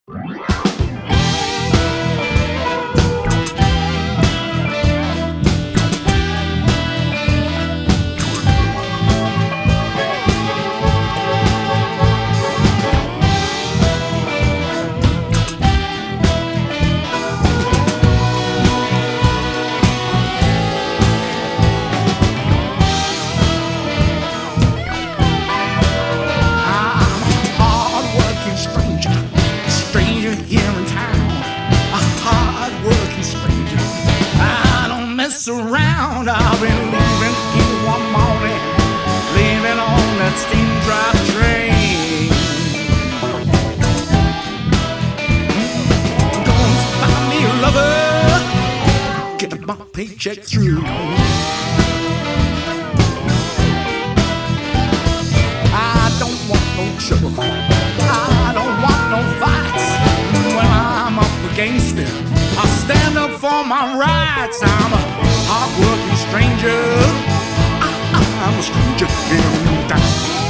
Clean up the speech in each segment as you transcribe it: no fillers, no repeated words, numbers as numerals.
Around, I've been leaving in one morning, leaving on that steam drive train. I'm gonna find me a lover, get my paycheck through. I don't want no trouble, I don't want no fights. When I'm up against it, I stand up for my rights. I'm a hard-working stranger. I'm a stranger in town.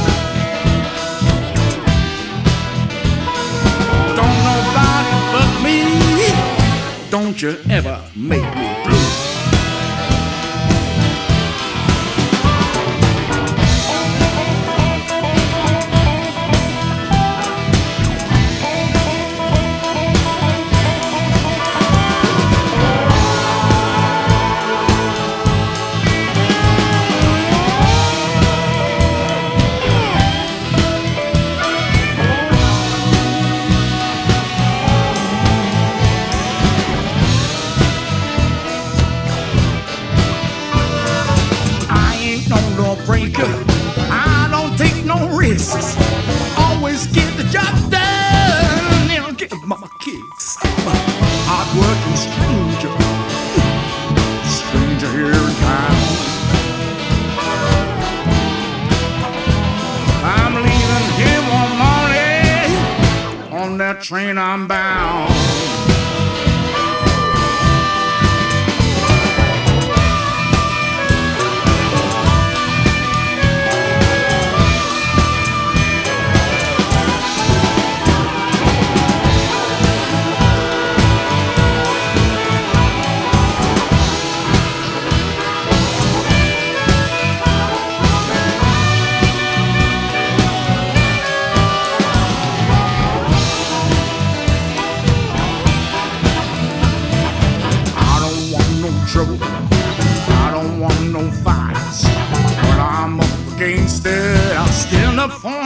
Don't nobody but me. Don't you ever make me blue. Breaker, I don't take no risks. Always get the job done and get my kicks. Hard-working stranger, stranger here in town. I'm leaving here one morning. On that train I'm bound. I don't want no fights. When I'm up against it, I'll stand up for